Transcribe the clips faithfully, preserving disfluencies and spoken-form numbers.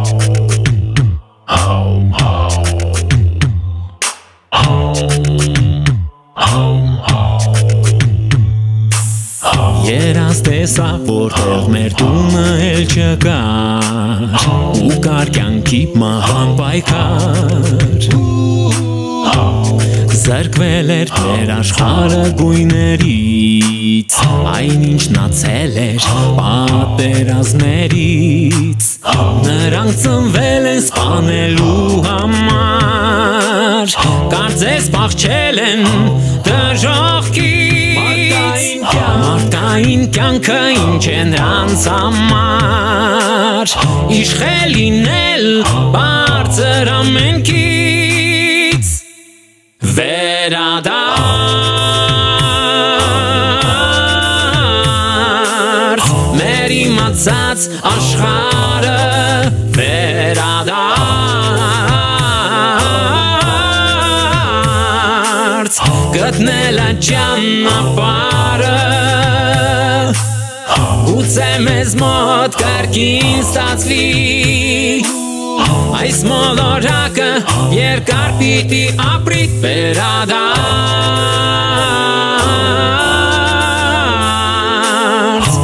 Երաս տեսա, որտեղ մեր տունը էլ չկար ու կար կյանքի մահան պայքար Զրկվել էր մեր աշխարհը գույներից Այն ինչ նացել էր պատերազմներից Նրանք ծնվել են սպանելու համար Կարծես փախչել են դժոխքից Մարդկային կյանքը ինչ է նրանց համար Իշխել լինել բարձր ամենքից Վերադարձ մեր իմացած աշխարհը Վերադարձ գտնել ճանապարհը Գուցե մեզ մոտ կարգին ստացվի Այս մոլորակը երկար պիտի ապրի վերադարձ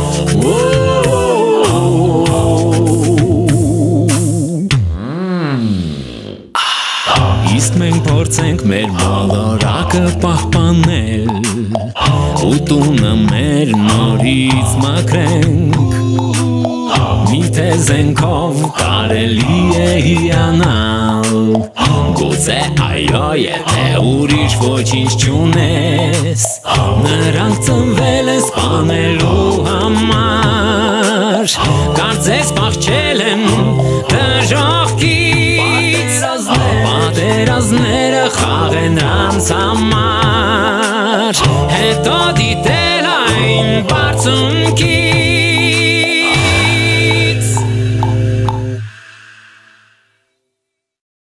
Իսկ մենք փորձենք մեր մոլորակը պահպանել ու տունը մեր նորից մաքրենք Միթե զենքով կարելի է հիանալ Գուցե այո եթե ուրիշ ոչինչ չունես Նրանք ծնվել են սպանելու համար Կարծես փախչել են դժոխքից Պատերազմները խաղեն նրանց համար Հետո դիտել այն բարձունքից